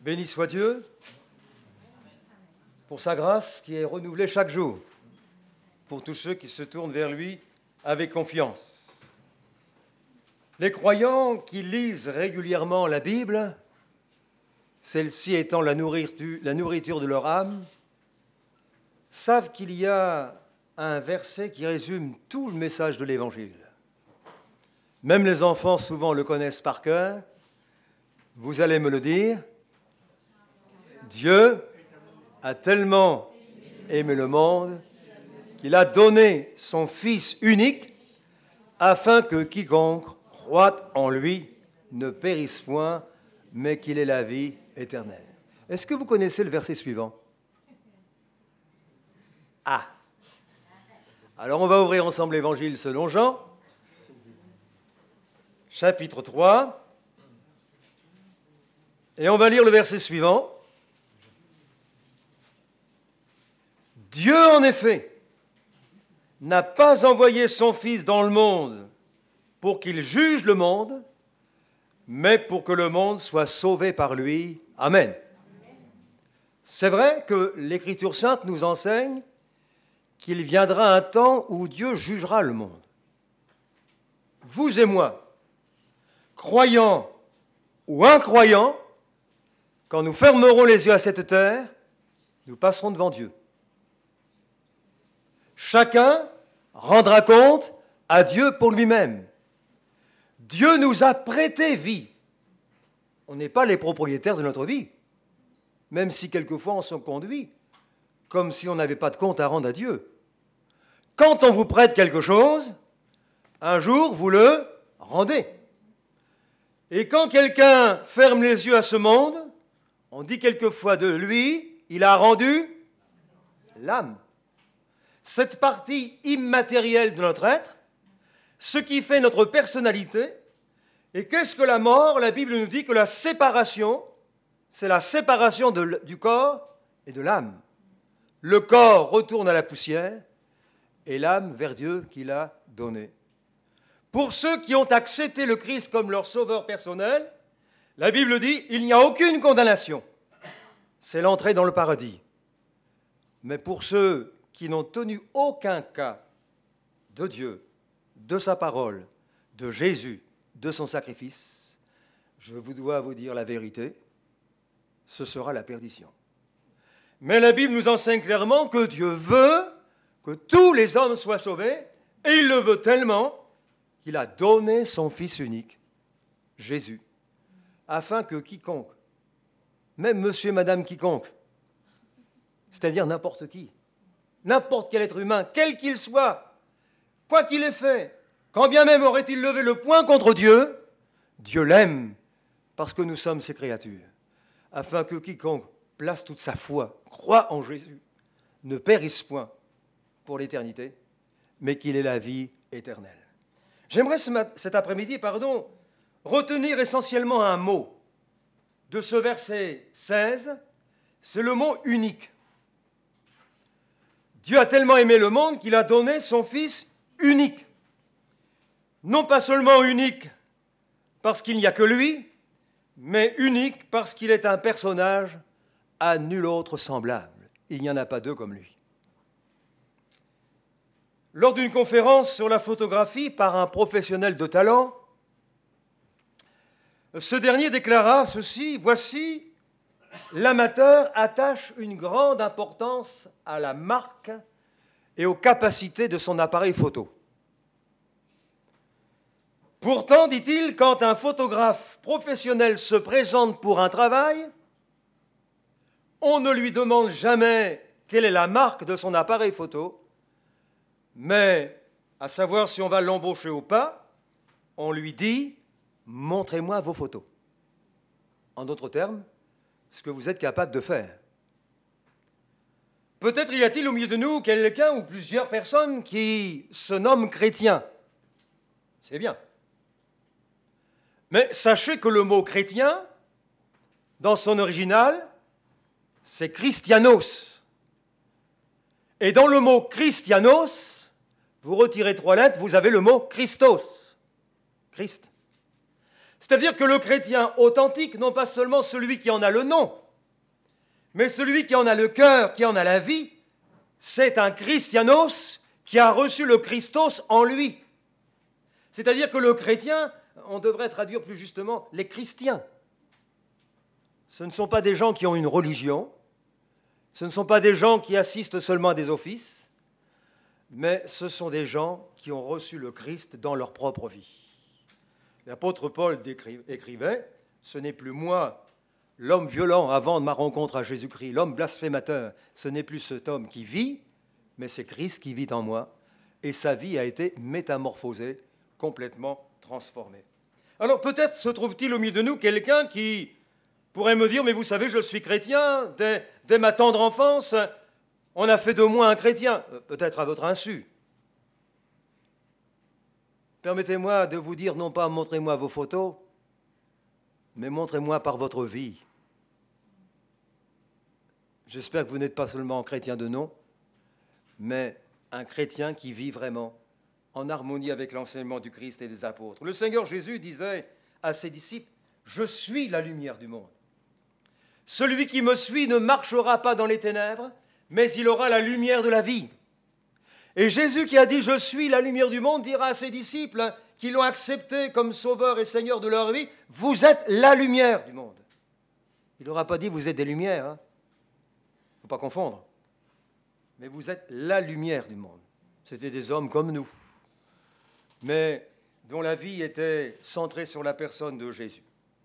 Béni soit Dieu pour sa grâce qui est renouvelée chaque jour, pour tous ceux qui se tournent vers lui avec confiance. Les croyants qui lisent régulièrement la Bible, celle-ci étant la nourriture de leur âme, savent qu'il y a un verset qui résume tout le message de l'Évangile. Même les enfants souvent le connaissent par cœur. Vous allez me le dire. Dieu a tellement aimé le monde qu'il a donné son Fils unique afin que quiconque croit en lui ne périsse point, mais qu'il ait la vie éternelle. Est-ce que vous connaissez le verset suivant? Ah! Alors on va ouvrir ensemble l'Évangile selon Jean, chapitre 3, et on va lire le verset suivant. Dieu, en effet, n'a pas envoyé son Fils dans le monde pour qu'il juge le monde, mais pour que le monde soit sauvé par lui. Amen. C'est vrai que l'Écriture sainte nous enseigne qu'il viendra un temps où Dieu jugera le monde. Vous et moi, croyants ou incroyants, quand nous fermerons les yeux à cette terre, nous passerons devant Dieu. Chacun rendra compte à Dieu pour lui-même. Dieu nous a prêté vie. On n'est pas les propriétaires de notre vie, même si quelquefois on se conduit comme si on n'avait pas de compte à rendre à Dieu. Quand on vous prête quelque chose, un jour vous le rendez. Et quand quelqu'un ferme les yeux à ce monde, on dit quelquefois de lui, il a rendu l'âme. Cette partie immatérielle de notre être, ce qui fait notre personnalité. Et qu'est-ce que la mort? La Bible nous dit que la séparation, c'est la séparation du corps et de l'âme. Le corps retourne à la poussière et l'âme vers Dieu qui l'a donné. Pour ceux qui ont accepté le Christ comme leur sauveur personnel, la Bible dit il n'y a aucune condamnation. C'est l'entrée dans le paradis. Mais pour ceux qui n'ont tenu aucun cas de Dieu, de sa parole, de Jésus, de son sacrifice, je dois vous dire la vérité, ce sera la perdition. Mais la Bible nous enseigne clairement que Dieu veut que tous les hommes soient sauvés, et il le veut tellement qu'il a donné son Fils unique, Jésus, afin que quiconque, même monsieur et madame quiconque, c'est-à-dire n'importe qui, n'importe quel être humain, quel qu'il soit, quoi qu'il ait fait, quand bien même aurait-il levé le poing contre Dieu, Dieu l'aime parce que nous sommes ses créatures, afin que quiconque place toute sa foi, croit en Jésus, ne périsse point pour l'éternité, mais qu'il ait la vie éternelle. J'aimerais cet après-midi, retenir essentiellement un mot de ce verset 16, c'est le mot « unique ». Dieu a tellement aimé le monde qu'il a donné son Fils unique. Non pas seulement unique parce qu'il n'y a que lui, mais unique parce qu'il est un personnage à nul autre semblable. Il n'y en a pas deux comme lui. Lors d'une conférence sur la photographie par un professionnel de talent, ce dernier déclara ceci: « Voici, l'amateur attache une grande importance à la marque et aux capacités de son appareil photo. Pourtant, dit-il, quand un photographe professionnel se présente pour un travail, on ne lui demande jamais quelle est la marque de son appareil photo, mais à savoir si on va l'embaucher ou pas, on lui dit « montrez-moi vos photos ». En d'autres termes, ce que vous êtes capable de faire. Peut-être y a-t-il au milieu de nous quelqu'un ou plusieurs personnes qui se nomment chrétiens. C'est bien. Mais sachez que le mot chrétien, dans son original, c'est Christianos. Et dans le mot Christianos, vous retirez 3 lettres, vous avez le mot Christos. Christ. C'est-à-dire que le chrétien authentique, non pas seulement celui qui en a le nom, mais celui qui en a le cœur, qui en a la vie, c'est un Christianos qui a reçu le Christos en lui. C'est-à-dire que le chrétien, on devrait traduire plus justement les chrétiens. Ce ne sont pas des gens qui ont une religion, ce ne sont pas des gens qui assistent seulement à des offices, mais ce sont des gens qui ont reçu le Christ dans leur propre vie. L'apôtre Paul écrivait « Ce n'est plus moi, l'homme violent avant de ma rencontre à Jésus-Christ, l'homme blasphémateur, ce n'est plus cet homme qui vit, mais c'est Christ qui vit en moi. » Et sa vie a été métamorphosée, complètement transformée. Alors peut-être se trouve-t-il au milieu de nous quelqu'un qui pourrait me dire « Mais vous savez, je suis chrétien, dès ma tendre enfance, on a fait de moi un chrétien. » Peut-être à votre insu. Permettez-moi de vous dire, non pas montrez-moi vos photos, mais montrez-moi par votre vie. J'espère que vous n'êtes pas seulement un chrétien de nom, mais un chrétien qui vit vraiment en harmonie avec l'enseignement du Christ et des apôtres. Le Seigneur Jésus disait à ses disciples, « Je suis la lumière du monde. Celui qui me suit ne marchera pas dans les ténèbres, mais il aura la lumière de la vie. » Et Jésus qui a dit « Je suis la lumière du monde » dira à ses disciples qui l'ont accepté comme sauveur et seigneur de leur vie « Vous êtes la lumière du monde. » Il n'aura pas dit « Vous êtes des lumières. » Il ne faut pas confondre. Mais vous êtes la lumière du monde. C'était des hommes comme nous, mais dont la vie était centrée sur la personne de Jésus.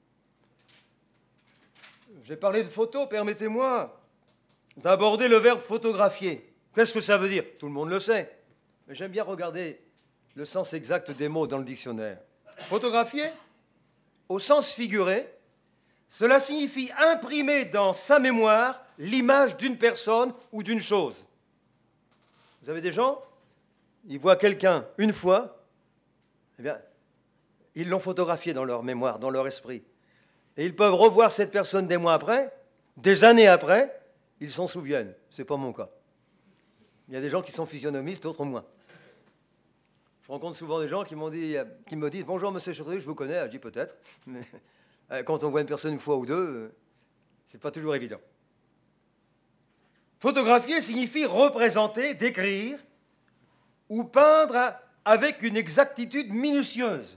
J'ai parlé de photos, permettez-moi d'aborder le verbe photographier. Qu'est-ce que ça veut dire? Tout le monde le sait, mais j'aime bien regarder le sens exact des mots dans le dictionnaire. Photographier, au sens figuré, cela signifie imprimer dans sa mémoire l'image d'une personne ou d'une chose. Vous avez des gens, ils voient quelqu'un une fois, eh bien, ils l'ont photographié dans leur mémoire, dans leur esprit. Et ils peuvent revoir cette personne des mois après, des années après, ils s'en souviennent. Ce n'est pas mon cas. Il y a des gens qui sont physionomistes, d'autres moins. Je rencontre souvent des gens qui me disent « Bonjour, monsieur Chaudry, je vous connais ». Je dis « Peut-être ». Mais quand on voit une personne une fois ou deux, ce n'est pas toujours évident. Photographier signifie représenter, décrire ou peindre avec une exactitude minutieuse.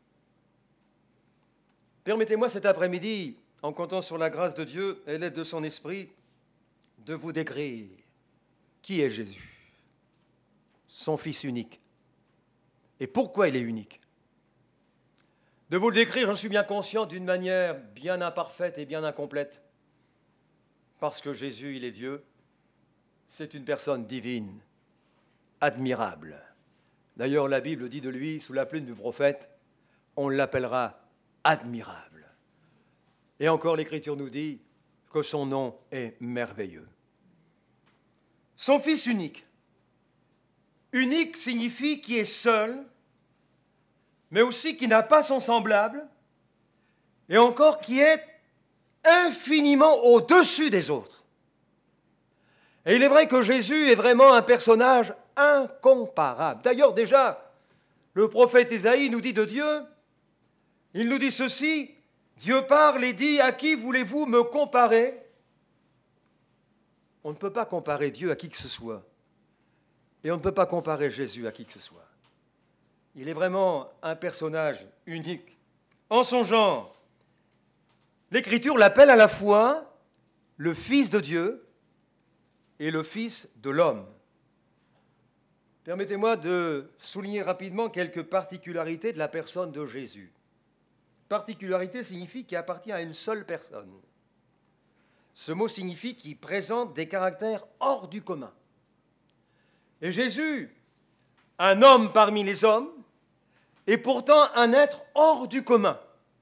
Permettez-moi cet après-midi, en comptant sur la grâce de Dieu et l'aide de son esprit, de vous décrire qui est Jésus, son Fils unique, et pourquoi il est unique. De vous le décrire, j'en suis bien conscient, d'une manière bien imparfaite et bien incomplète, parce que Jésus, il est Dieu, c'est une personne divine, admirable. D'ailleurs, la Bible dit de lui, sous la plume du prophète, on l'appellera admirable. Et encore, l'Écriture nous dit que son nom est merveilleux. Son Fils unique. Unique signifie qui est seul, mais aussi qui n'a pas son semblable, et encore qui est infiniment au-dessus des autres. Et il est vrai que Jésus est vraiment un personnage incomparable. D'ailleurs, déjà, le prophète Ésaïe nous dit de Dieu, il nous dit ceci, Dieu parle et dit, à qui voulez-vous me comparer? On ne peut pas comparer Dieu à qui que ce soit. Et on ne peut pas comparer Jésus à qui que ce soit. Il est vraiment un personnage unique en son genre. L'Écriture l'appelle à la fois le Fils de Dieu et le Fils de l'homme. Permettez-moi de souligner rapidement quelques particularités de la personne de Jésus. Particularité signifie qu'il appartient à une seule personne. Ce mot signifie qu'il présente des caractères hors du commun. Et Jésus, un homme parmi les hommes, est pourtant un être hors du commun.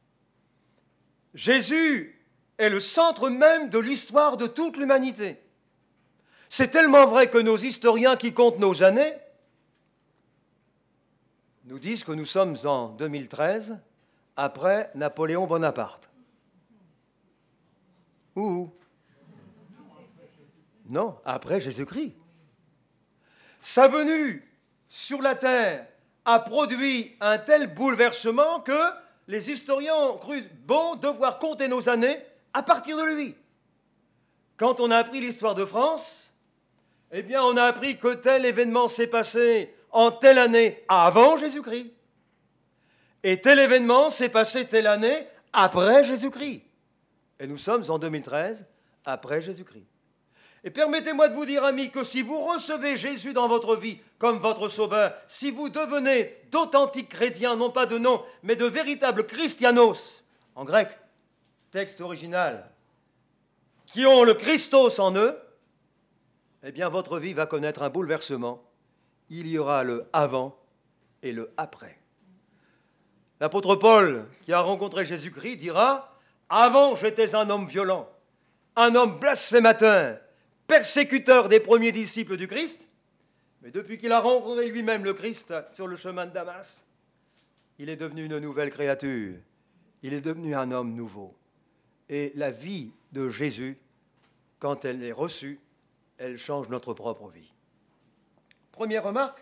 Jésus est le centre même de l'histoire de toute l'humanité. C'est tellement vrai que nos historiens qui comptent nos années nous disent que nous sommes en 2013, après Napoléon Bonaparte. Ou non, après Jésus-Christ. Sa venue sur la terre a produit un tel bouleversement que les historiens ont cru bon devoir compter nos années à partir de lui. Quand on a appris l'histoire de France, eh bien, on a appris que tel événement s'est passé en telle année avant Jésus-Christ. Et tel événement s'est passé telle année après Jésus-Christ. Et nous sommes en 2013, après Jésus-Christ. Et permettez-moi de vous dire, amis, que si vous recevez Jésus dans votre vie comme votre sauveur, si vous devenez d'authentiques chrétiens, non pas de nom, mais de véritables Christianos, en grec, texte original, qui ont le Christos en eux, eh bien votre vie va connaître un bouleversement. Il y aura le avant et le après. L'apôtre Paul, qui a rencontré Jésus-Christ, dira « Avant, j'étais un homme violent, un homme blasphémateur, persécuteur des premiers disciples du Christ, mais depuis qu'il a rencontré lui-même le Christ sur le chemin de Damas, il est devenu une nouvelle créature, il est devenu un homme nouveau. Et la vie de Jésus, quand elle est reçue, elle change notre propre vie. Première remarque,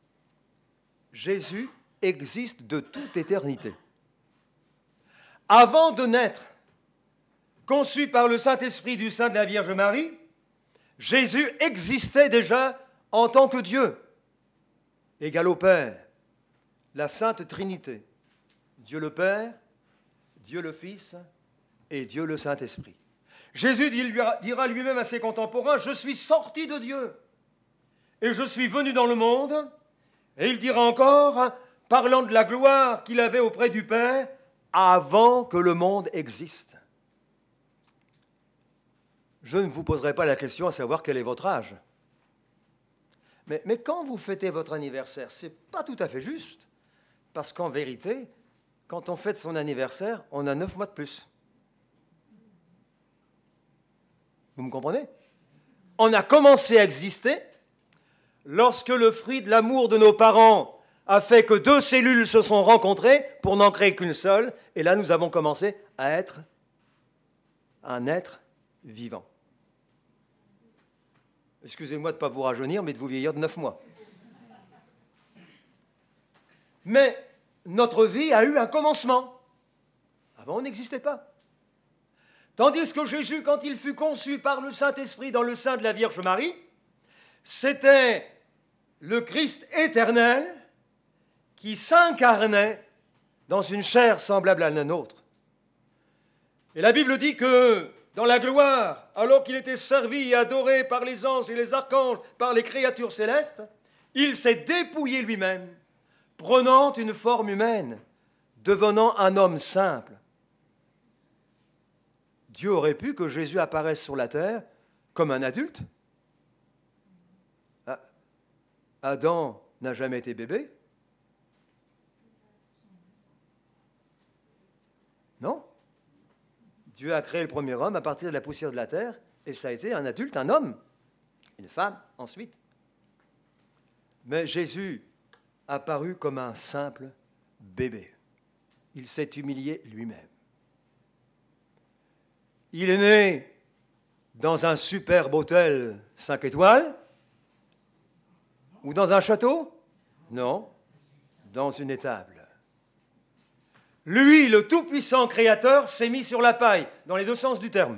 Jésus existe de toute éternité. Avant de naître, conçu par le Saint-Esprit du sein de la Vierge Marie, Jésus existait déjà en tant que Dieu, égal au Père, la Sainte Trinité, Dieu le Père, Dieu le Fils et Dieu le Saint-Esprit. Jésus dira lui-même à ses contemporains « Je suis sorti de Dieu et je suis venu dans le monde ». Et il dira encore, parlant de la gloire qu'il avait auprès du Père, avant que le monde existe. Je ne vous poserai pas la question à savoir quel est votre âge. Mais quand vous fêtez votre anniversaire, ce n'est pas tout à fait juste. Parce qu'en vérité, quand on fête son anniversaire, on a 9 mois de plus. Vous me comprenez? On a commencé à exister lorsque le fruit de l'amour de nos parents a fait que 2 cellules se sont rencontrées pour n'en créer qu'une seule. Et là, nous avons commencé à être un être vivant. Excusez-moi de ne pas vous rajeunir, mais de vous vieillir de 9 mois. Mais notre vie a eu un commencement. Avant, on n'existait pas. Tandis que Jésus, quand il fut conçu par le Saint-Esprit dans le sein de la Vierge Marie, c'était le Christ éternel qui s'incarnait dans une chair semblable à la nôtre. Et la Bible dit que dans la gloire, alors qu'il était servi et adoré par les anges et les archanges, par les créatures célestes, il s'est dépouillé lui-même, prenant une forme humaine, devenant un homme simple. Dieu aurait pu que Jésus apparaisse sur la terre comme un adulte. Adam n'a jamais été bébé. Non. Dieu a créé le premier homme à partir de la poussière de la terre, et ça a été un adulte, un homme, une femme ensuite. Mais Jésus apparut comme un simple bébé. Il s'est humilié lui-même. Il est né dans un superbe hôtel 5 étoiles ou dans un château? Non, dans une étable. Lui, le tout-puissant créateur, s'est mis sur la paille, dans les 2 sens du terme.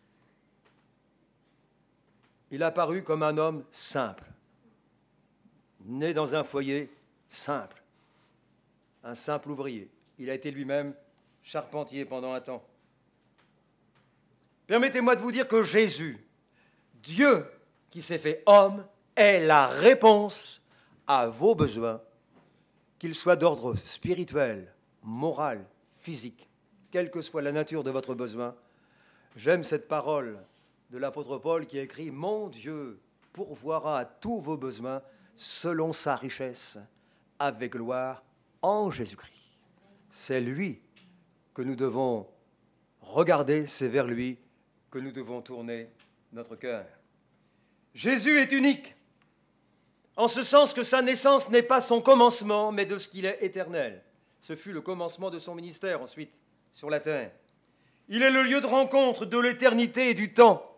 Il apparut comme un homme simple, né dans un foyer simple, un simple ouvrier. Il a été lui-même charpentier pendant un temps. Permettez-moi de vous dire que Jésus, Dieu qui s'est fait homme, est la réponse à vos besoins, qu'ils soient d'ordre spirituel, moral, physique, quelle que soit la nature de votre besoin. J'aime cette parole de l'apôtre Paul qui écrit « Mon Dieu pourvoira à tous vos besoins selon sa richesse, avec gloire, en Jésus-Christ. » C'est lui que nous devons regarder, c'est vers lui que nous devons tourner notre cœur. Jésus est unique, en ce sens que sa naissance n'est pas son commencement, mais de ce qu'il est éternel. Ce fut le commencement de son ministère ensuite sur la terre. Il est le lieu de rencontre de l'éternité et du temps.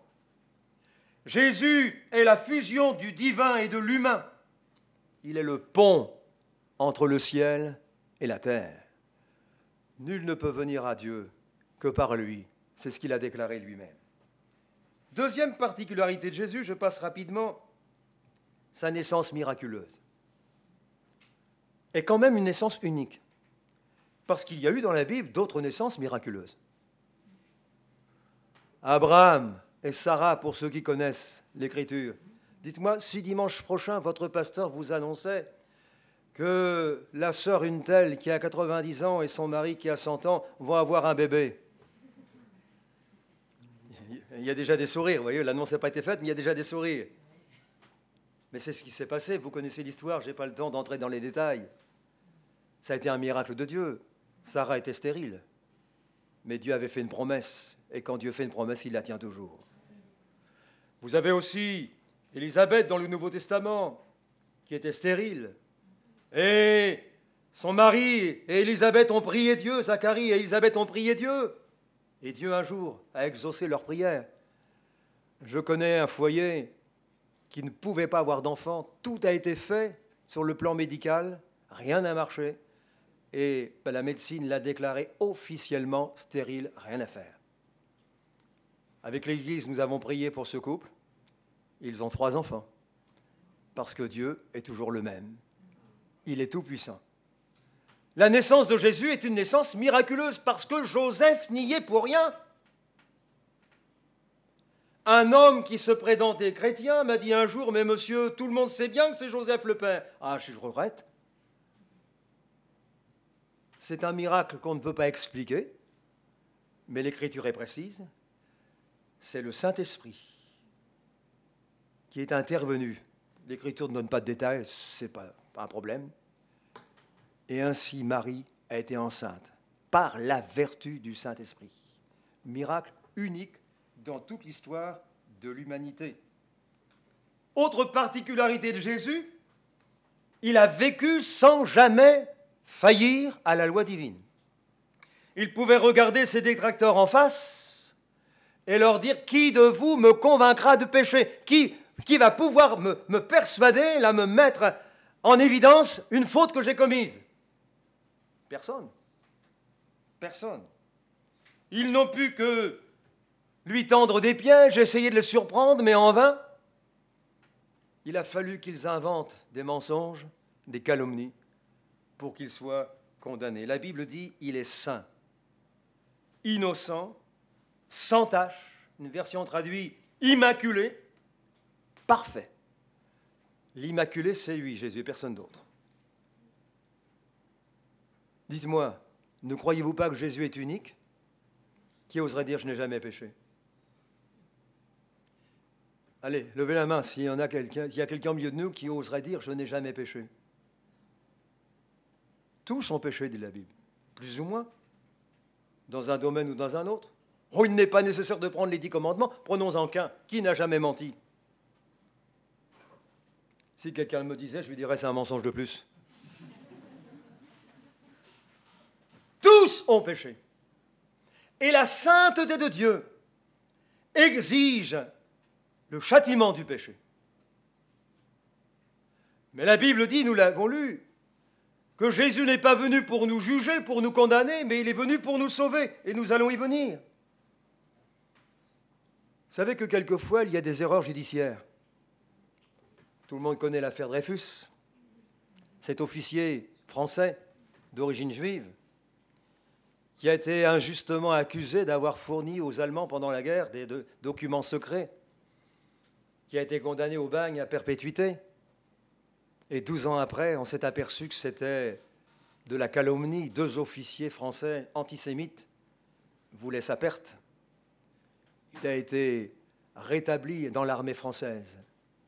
Jésus est la fusion du divin et de l'humain. Il est le pont entre le ciel et la terre. Nul ne peut venir à Dieu que par lui. C'est ce qu'il a déclaré lui-même. Deuxième particularité de Jésus, je passe rapidement, sa naissance miraculeuse. Et quand même une naissance unique. Parce qu'il y a eu dans la Bible d'autres naissances miraculeuses. Abraham et Sarah, pour ceux qui connaissent l'Écriture. Dites-moi, si dimanche prochain, votre pasteur vous annonçait que la sœur une telle qui a 90 ans et son mari qui a 100 ans vont avoir un bébé. Il y a déjà des sourires, vous voyez, l'annonce n'a pas été faite, mais il y a déjà des sourires. Mais c'est ce qui s'est passé, vous connaissez l'histoire, je n'ai pas le temps d'entrer dans les détails. Ça a été un miracle de Dieu. Sarah était stérile, mais Dieu avait fait une promesse, et quand Dieu fait une promesse, il la tient toujours. Vous avez aussi Élisabeth dans le Nouveau Testament, qui était stérile, et son mari et Élisabeth ont prié Dieu, Zacharie et Élisabeth ont prié Dieu, et Dieu un jour a exaucé leur prière. Je connais un foyer qui ne pouvait pas avoir d'enfant, tout a été fait sur le plan médical, rien n'a marché, et la médecine l'a déclaré officiellement stérile, rien à faire. Avec l'Église, nous avons prié pour ce couple, ils ont 3 enfants, parce que Dieu est toujours le même. Il est tout-puissant. La naissance de Jésus est une naissance miraculeuse parce que Joseph n'y est pour rien. Un homme qui se prétendait chrétien m'a dit un jour, mais monsieur, tout le monde sait bien que c'est Joseph le père. Ah, je regrette. C'est un miracle qu'on ne peut pas expliquer, mais l'Écriture est précise. C'est le Saint-Esprit qui est intervenu. L'Écriture ne donne pas de détails, ce n'est pas un problème. Et ainsi, Marie a été enceinte par la vertu du Saint-Esprit. Miracle unique dans toute l'histoire de l'humanité. Autre particularité de Jésus, il a vécu sans jamais faillir à la loi divine. Il pouvait regarder ses détracteurs en face et leur dire « Qui de vous me convaincra de péché ? Qui va pouvoir me persuader, là, me mettre en évidence une faute que j'ai commise ?» Personne. Personne. Ils n'ont pu que lui tendre des pièges, essayer de le surprendre, mais en vain. Il a fallu qu'ils inventent des mensonges, des calomnies, pour qu'il soit condamné. La Bible dit il est saint, innocent, sans tache, une version traduit immaculé, parfait. L'immaculé, c'est lui, Jésus, et personne d'autre. Dites-moi, ne croyez-vous pas que Jésus est unique? Qui oserait dire « je n'ai jamais péché » ? Allez, levez la main s'il y a quelqu'un au milieu de nous qui oserait dire « je n'ai jamais péché ». Tous ont péché, dit la Bible, plus ou moins, dans un domaine ou dans un autre. Oh, il n'est pas nécessaire de prendre les 10 commandements, prenons-en qu'un. Qui n'a jamais menti? Si quelqu'un me disait, je lui dirais c'est un mensonge de plus. Tous ont péché. Et la sainteté de Dieu exige le châtiment du péché. Mais la Bible dit, nous l'avons lu, que Jésus n'est pas venu pour nous juger, pour nous condamner, mais il est venu pour nous sauver, et nous allons y venir. Vous savez que quelquefois, il y a des erreurs judiciaires. Tout le monde connaît l'affaire Dreyfus. Cet officier français d'origine juive qui a été injustement accusé d'avoir fourni aux Allemands pendant la guerre des documents secrets, qui a été condamné au bagne à perpétuité. Et 12 ans après, on s'est aperçu que c'était de la calomnie. 2 officiers français antisémites voulaient sa perte. Il a été rétabli dans l'armée française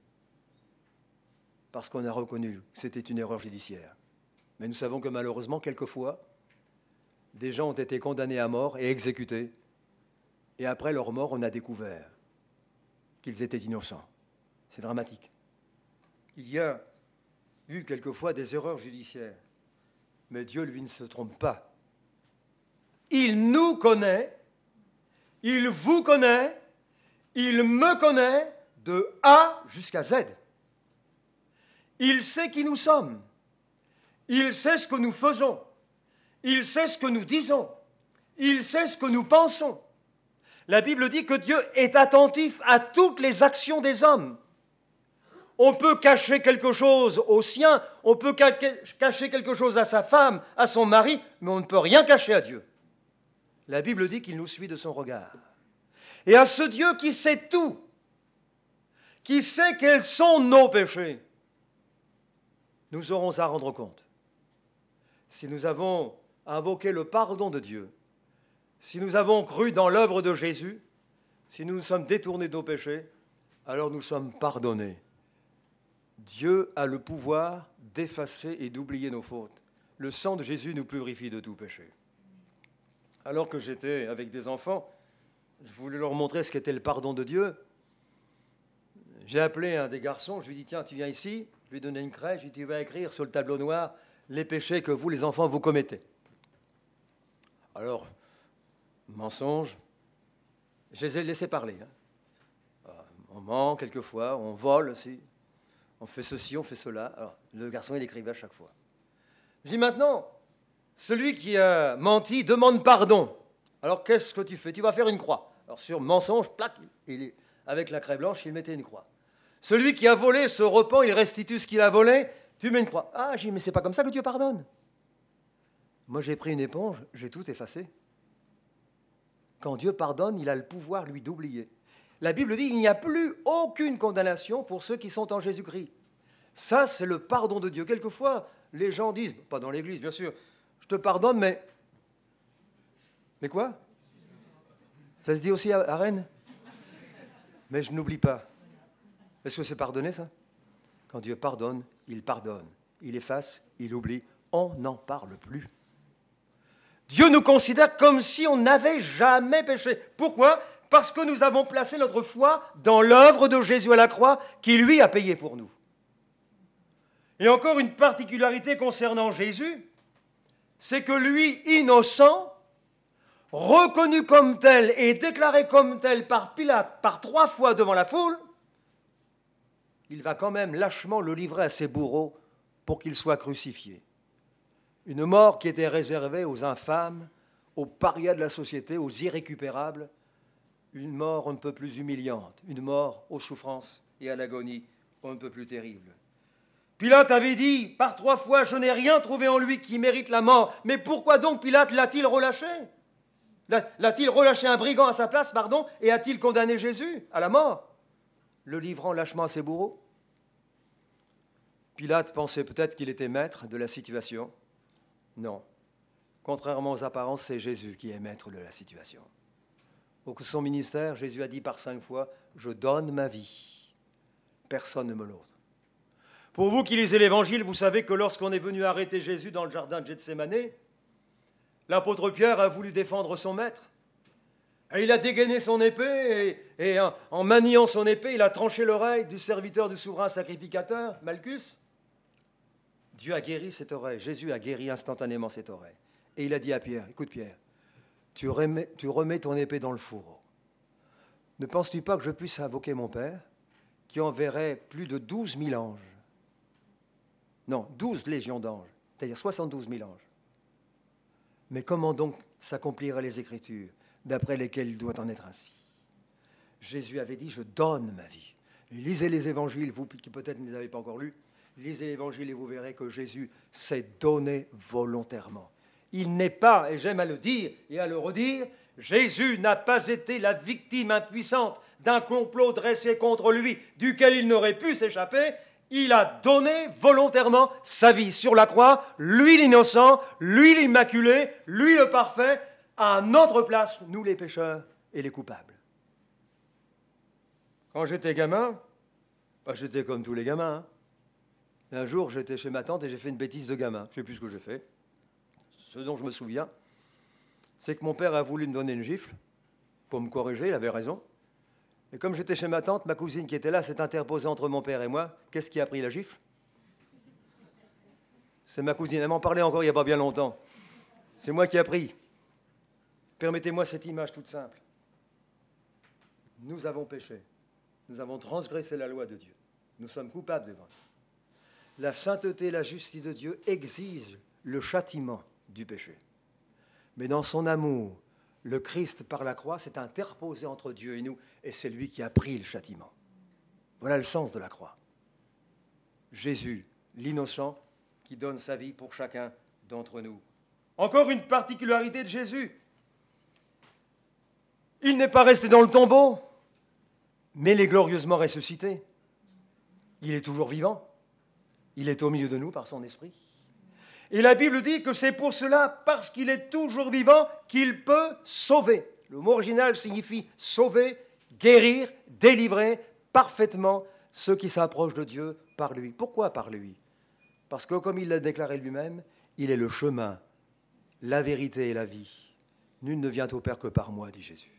parce qu'on a reconnu que c'était une erreur judiciaire. Mais nous savons que malheureusement, quelquefois, des gens ont été condamnés à mort et exécutés. Et après leur mort, on a découvert qu'ils étaient innocents. C'est dramatique. Il y a eu quelquefois des erreurs judiciaires. Mais Dieu, lui, ne se trompe pas. Il nous connaît, il vous connaît, il me connaît de A jusqu'à Z. Il sait qui nous sommes. Il sait ce que nous faisons. Il sait ce que nous disons. Il sait ce que nous pensons. La Bible dit que Dieu est attentif à toutes les actions des hommes. On peut cacher quelque chose aux siens, on peut cacher quelque chose à sa femme, à son mari, mais on ne peut rien cacher à Dieu. La Bible dit qu'il nous suit de son regard. Et à ce Dieu qui sait tout, qui sait quels sont nos péchés, nous aurons à rendre compte. Si nous avons invoqué le pardon de Dieu, si nous avons cru dans l'œuvre de Jésus, si nous nous sommes détournés de nos péchés, alors nous sommes pardonnés. Dieu a le pouvoir d'effacer et d'oublier nos fautes. Le sang de Jésus nous purifie de tout péché. Alors que j'étais avec des enfants, je voulais leur montrer ce qu'était le pardon de Dieu. J'ai appelé un des garçons, je lui ai dit, tiens, tu viens ici, je lui ai donné une craie, je lui ai dit, tu vas écrire sur le tableau noir les péchés que vous, les enfants, vous commettez. Alors, mensonge, je les ai laissés parler. On ment quelquefois, on vole aussi, on fait ceci, on fait cela. Alors, le garçon, il écrivait à chaque fois. Je dis maintenant, celui qui a menti demande pardon. Alors, qu'est-ce que tu fais? Tu vas faire une croix. Alors, sur mensonge, plaque, avec la craie blanche, il mettait une croix. Celui qui a volé se repent, il restitue ce qu'il a volé, tu mets une croix. Ah, j'ai dit, mais c'est pas comme ça que Dieu pardonne. Moi, j'ai pris une éponge, j'ai tout effacé. Quand Dieu pardonne, il a le pouvoir, lui, d'oublier. La Bible dit qu'il n'y a plus aucune condamnation pour ceux qui sont en Jésus-Christ. Ça, c'est le pardon de Dieu. Quelquefois, les gens disent, pas dans l'Église, bien sûr, je te pardonne, mais... Mais quoi? Ça se dit aussi à Rennes? Mais je n'oublie pas. Est-ce que c'est pardonner, ça? Quand Dieu pardonne, il efface, il oublie. On n'en parle plus. Dieu nous considère comme si on n'avait jamais péché. Pourquoi? Parce que nous avons placé notre foi dans l'œuvre de Jésus à la croix, qui lui a payé pour nous. Et encore une particularité concernant Jésus, c'est que lui, innocent, reconnu comme tel et déclaré comme tel par Pilate, par 3 fois devant la foule, il va quand même lâchement le livrer à ses bourreaux pour qu'il soit crucifié. Une mort qui était réservée aux infâmes, aux parias de la société, aux irrécupérables, une mort un peu plus humiliante, une mort aux souffrances et à l'agonie un peu plus terrible. Pilate avait dit, par 3 fois, je n'ai rien trouvé en lui qui mérite la mort. Mais pourquoi donc Pilate l'a-t-il relâché? L'a-t-il relâché un brigand à sa place, et a-t-il condamné Jésus à la mort, le livrant lâchement à ses bourreaux? Pilate pensait peut-être qu'il était maître de la situation. Non. Contrairement aux apparences, c'est Jésus qui est maître de la situation. Au cours de son ministère, Jésus a dit par 5 fois, « Je donne ma vie. Personne ne me l'ôte. » Pour vous qui lisez l'Évangile, vous savez que lorsqu'on est venu arrêter Jésus dans le jardin de Gethsémane, l'apôtre Pierre a voulu défendre son maître. Et il a dégainé son épée et en maniant son épée, il a tranché l'oreille du serviteur du souverain sacrificateur, Malchus. Dieu a guéri cette oreille. Jésus a guéri instantanément cette oreille. Et il a dit à Pierre, écoute Pierre, tu remets ton épée dans le fourreau. Ne penses-tu pas que je puisse invoquer mon Père, qui enverrait plus de 12 000 anges? Non, 12 légions d'anges, c'est-à-dire 72 000 anges. Mais comment donc s'accompliraient les Écritures, d'après lesquelles il doit en être ainsi? Jésus avait dit, je donne ma vie. Et lisez les évangiles, vous qui peut-être ne les avez pas encore lus, lisez l'évangile et vous verrez que Jésus s'est donné volontairement. Il n'est pas, et j'aime à le dire et à le redire, Jésus n'a pas été la victime impuissante d'un complot dressé contre lui, duquel il n'aurait pu s'échapper. Il a donné volontairement sa vie sur la croix, lui l'innocent, lui l'immaculé, lui le parfait, à notre place, nous les pécheurs et les coupables. Quand j'étais gamin, j'étais comme tous les gamins. Un jour, j'étais chez ma tante et j'ai fait une bêtise de gamin. Je ne sais plus ce que j'ai fait. Ce dont je me souviens, c'est que mon père a voulu me donner une gifle pour me corriger, il avait raison. Et comme j'étais chez ma tante, ma cousine qui était là s'est interposée entre mon père et moi. Qu'est-ce qui a pris la gifle? C'est ma cousine. Elle m'en parlait encore il n'y a pas bien longtemps. C'est moi qui ai pris. Permettez-moi cette image toute simple. Nous avons péché. Nous avons transgressé la loi de Dieu. Nous sommes coupables devant Dieu. La sainteté et la justice de Dieu exigent le châtiment du péché. Mais dans son amour, le Christ, par la croix, s'est interposé entre Dieu et nous, et c'est lui qui a pris le châtiment. Voilà le sens de la croix. Jésus, l'innocent, qui donne sa vie pour chacun d'entre nous. Encore une particularité de Jésus. Il n'est pas resté dans le tombeau, mais il est glorieusement ressuscité. Il est toujours vivant. Il est au milieu de nous par son esprit. Et la Bible dit que c'est pour cela, parce qu'il est toujours vivant, qu'il peut sauver. Le mot original signifie sauver, guérir, délivrer parfaitement ceux qui s'approchent de Dieu par lui. Pourquoi par lui? Parce que, comme il l'a déclaré lui-même, il est le chemin, la vérité et la vie. Nul ne vient au Père que par moi, dit Jésus.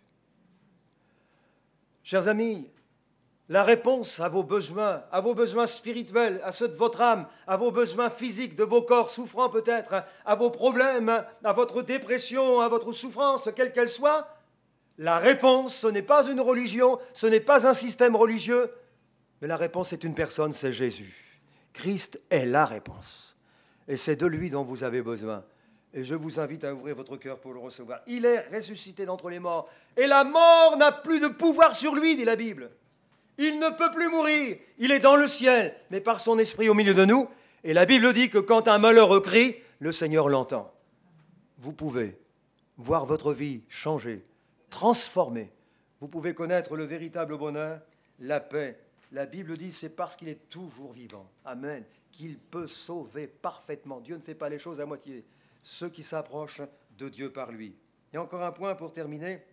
Chers amis, la réponse à vos besoins spirituels, à ceux de votre âme, à vos besoins physiques, de vos corps souffrants peut-être, à vos problèmes, à votre dépression, à votre souffrance, quelle qu'elle soit, la réponse, ce n'est pas une religion, ce n'est pas un système religieux, mais la réponse est une personne, c'est Jésus. Christ est la réponse. Et c'est de lui dont vous avez besoin. Et je vous invite à ouvrir votre cœur pour le recevoir. Il est ressuscité d'entre les morts. Et la mort n'a plus de pouvoir sur lui, dit la Bible. Il ne peut plus mourir. Il est dans le ciel, mais par son esprit au milieu de nous. Et la Bible dit que quand un malheureux crie, le Seigneur l'entend. Vous pouvez voir votre vie changer, transformer. Vous pouvez connaître le véritable bonheur, la paix. La Bible dit c'est parce qu'il est toujours vivant. Amen. Qu'il peut sauver parfaitement. Dieu ne fait pas les choses à moitié. Ceux qui s'approchent de Dieu par lui. Et encore un point pour terminer.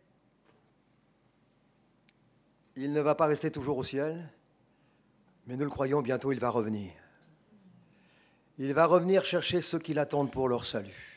Il ne va pas rester toujours au ciel, mais nous le croyons, bientôt il va revenir. Il va revenir chercher ceux qui l'attendent pour leur salut.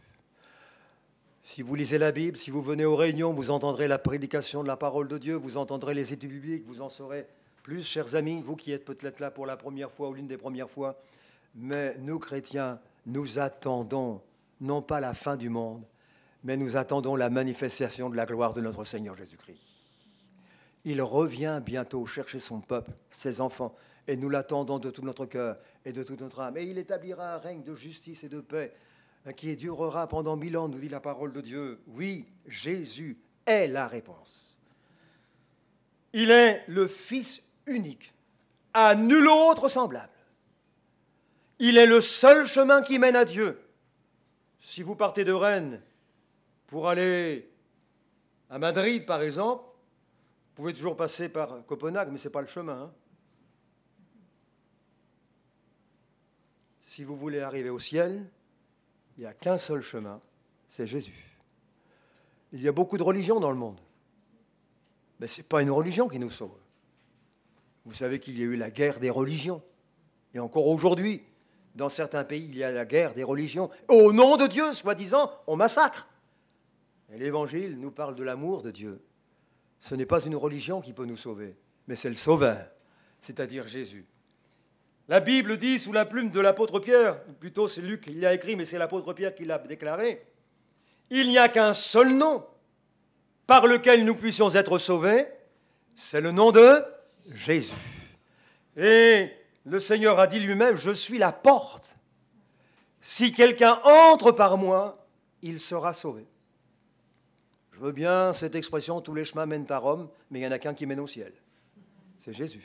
Si vous lisez la Bible, si vous venez aux réunions, vous entendrez la prédication de la parole de Dieu, vous entendrez les études bibliques, vous en saurez plus, chers amis, vous qui êtes peut-être là pour la première fois ou l'une des premières fois. Mais nous, chrétiens, nous attendons non pas la fin du monde, mais nous attendons la manifestation de la gloire de notre Seigneur Jésus-Christ. Il revient bientôt chercher son peuple, ses enfants, et nous l'attendons de tout notre cœur et de toute notre âme. Et il établira un règne de justice et de paix qui durera pendant 1000 ans, nous dit la parole de Dieu. Oui, Jésus est la réponse. Il est le Fils unique, à nul autre semblable. Il est le seul chemin qui mène à Dieu. Si vous partez de Rennes pour aller à Madrid, par exemple, vous pouvez toujours passer par Copenhague, mais ce n'est pas le chemin. Hein. Si vous voulez arriver au ciel, il n'y a qu'un seul chemin, c'est Jésus. Il y a beaucoup de religions dans le monde, mais ce n'est pas une religion qui nous sauve. Vous savez qu'il y a eu la guerre des religions. Et encore aujourd'hui, dans certains pays, il y a la guerre des religions. Au nom de Dieu, soi-disant, on massacre. Et l'Évangile nous parle de l'amour de Dieu. Ce n'est pas une religion qui peut nous sauver, mais c'est le Sauveur, c'est-à-dire Jésus. La Bible dit, sous la plume de l'apôtre Pierre, ou plutôt c'est Luc qui l'a écrit, mais c'est l'apôtre Pierre qui l'a déclaré, il n'y a qu'un seul nom par lequel nous puissions être sauvés, c'est le nom de Jésus. Et le Seigneur a dit lui-même, je suis la porte. Si quelqu'un entre par moi, il sera sauvé. Je veux bien cette expression, tous les chemins mènent à Rome, mais il n'y en a qu'un qui mène au ciel. C'est Jésus.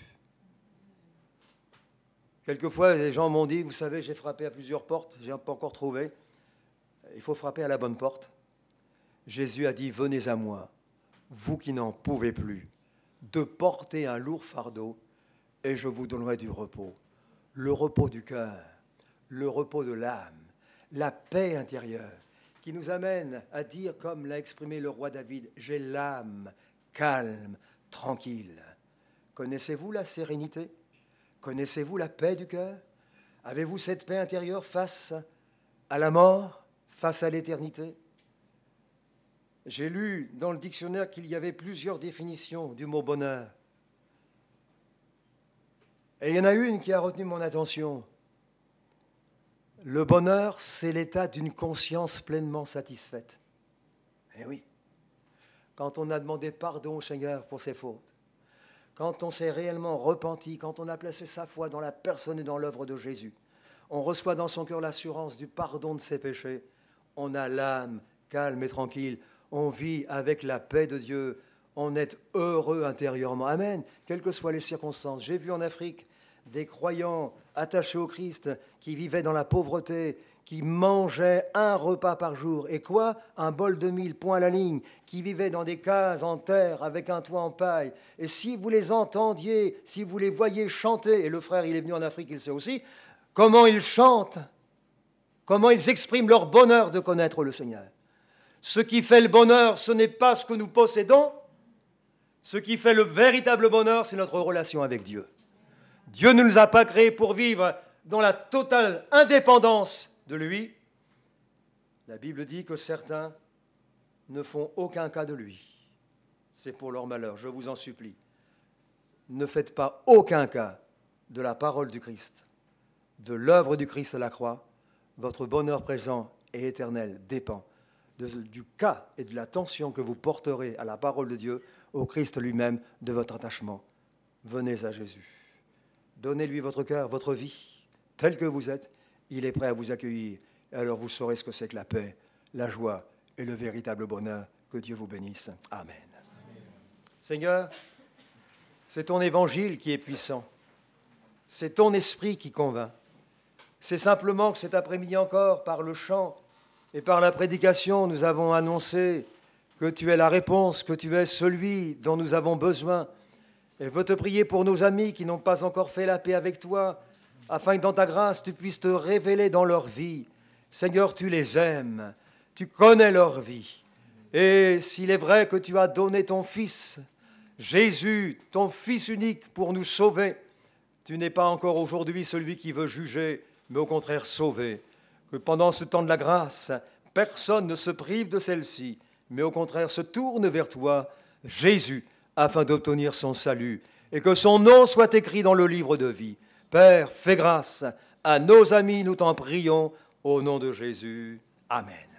Quelquefois, les gens m'ont dit, vous savez, j'ai frappé à plusieurs portes, je n'ai pas encore trouvé. Il faut frapper à la bonne porte. Jésus a dit, venez à moi, vous qui n'en pouvez plus, de porter un lourd fardeau, et je vous donnerai du repos. Le repos du cœur, le repos de l'âme, la paix intérieure, qui nous amène à dire, comme l'a exprimé le roi David, j'ai l'âme calme, tranquille. Connaissez-vous la sérénité? Connaissez-vous la paix du cœur? Avez-vous cette paix intérieure face à la mort, face à l'éternité? J'ai lu dans le dictionnaire qu'il y avait plusieurs définitions du mot bonheur. Et il y en a une qui a retenu mon attention. Le bonheur, c'est l'état d'une conscience pleinement satisfaite. Eh oui, quand on a demandé pardon au Seigneur pour ses fautes, quand on s'est réellement repenti, quand on a placé sa foi dans la personne et dans l'œuvre de Jésus, on reçoit dans son cœur l'assurance du pardon de ses péchés, on a l'âme calme et tranquille. On vit avec la paix de Dieu. On est heureux intérieurement. Amen. Quelles que soient les circonstances. J'ai vu en Afrique des croyants attachés au Christ qui vivaient dans la pauvreté, qui mangeaient un repas par jour. Et quoi? Un bol de mil, point à la ligne, qui vivaient dans des cases en terre avec un toit en paille. Et si vous les entendiez, si vous les voyiez chanter, et le frère, il est venu en Afrique, il sait aussi, comment ils chantent, comment ils expriment leur bonheur de connaître le Seigneur. Ce qui fait le bonheur, ce n'est pas ce que nous possédons. Ce qui fait le véritable bonheur, c'est notre relation avec Dieu. Dieu ne nous a pas créés pour vivre dans la totale indépendance de lui. La Bible dit que certains ne font aucun cas de lui. C'est pour leur malheur, je vous en supplie. Ne faites pas aucun cas de la parole du Christ, de l'œuvre du Christ à la croix. Votre bonheur présent et éternel dépend du cas et de l'attention que vous porterez à la parole de Dieu, au Christ lui-même, de votre attachement. Venez à Jésus. Donnez-lui votre cœur, votre vie, tel que vous êtes. Il est prêt à vous accueillir. Et alors vous saurez ce que c'est que la paix, la joie et le véritable bonheur. Que Dieu vous bénisse. Amen. Amen. Seigneur, c'est ton évangile qui est puissant. C'est ton esprit qui convainc. C'est simplement que cet après-midi encore, par le chant et par la prédication, nous avons annoncé que tu es la réponse, que tu es celui dont nous avons besoin. Et je veux te prier pour nos amis qui n'ont pas encore fait la paix avec toi, afin que dans ta grâce, tu puisses te révéler dans leur vie. Seigneur, tu les aimes, tu connais leur vie. Et s'il est vrai que tu as donné ton Fils, Jésus, ton Fils unique, pour nous sauver, tu n'es pas encore aujourd'hui celui qui veut juger, mais au contraire sauver. Que pendant ce temps de la grâce, personne ne se prive de celle-ci, mais au contraire se tourne vers toi, Jésus, afin d'obtenir son salut, et que son nom soit écrit dans le livre de vie. Père, fais grâce à nos amis, nous t'en prions, au nom de Jésus. Amen.